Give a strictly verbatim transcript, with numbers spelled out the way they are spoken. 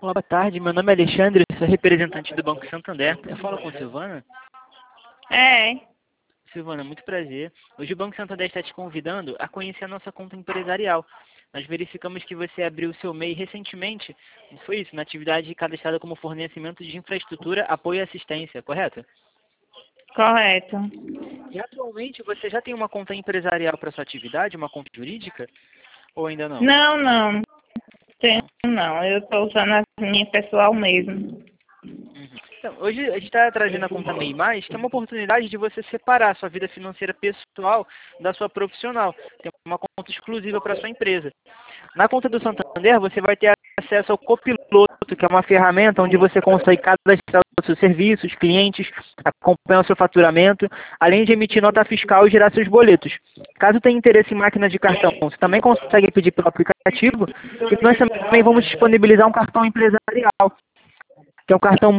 Olá, boa tarde. Meu nome é Alexandre, sou representante do Banco Santander. Eu falo com Silvana. É. Silvana, muito prazer. Hoje o Banco Santander está te convidando a conhecer a nossa conta empresarial. Nós verificamos que você abriu o seu M E I recentemente, não foi isso? Na atividade cadastrada como fornecimento de infraestrutura, apoio e assistência, correto? Correto. E atualmente você já tem uma conta empresarial para sua atividade, uma conta jurídica? Ou ainda não? Não, não. Tenho não. Eu estou usando a minha pessoal mesmo. Uhum. Então, hoje a gente está trazendo a conta M E I Mais, que é uma oportunidade de você separar a sua vida financeira pessoal da sua profissional. Tem uma conta exclusiva para a sua empresa. Na conta do Santander, você vai ter acesso ao Copiloto, que é uma ferramenta onde você consegue cadastrar os seus serviços, clientes, acompanhar o seu faturamento, além de emitir nota fiscal e gerar seus boletos. Caso tenha interesse em máquina de cartão, você também consegue pedir pelo aplicativo, e nós também vamos disponibilizar um cartão empresarial, que é um cartão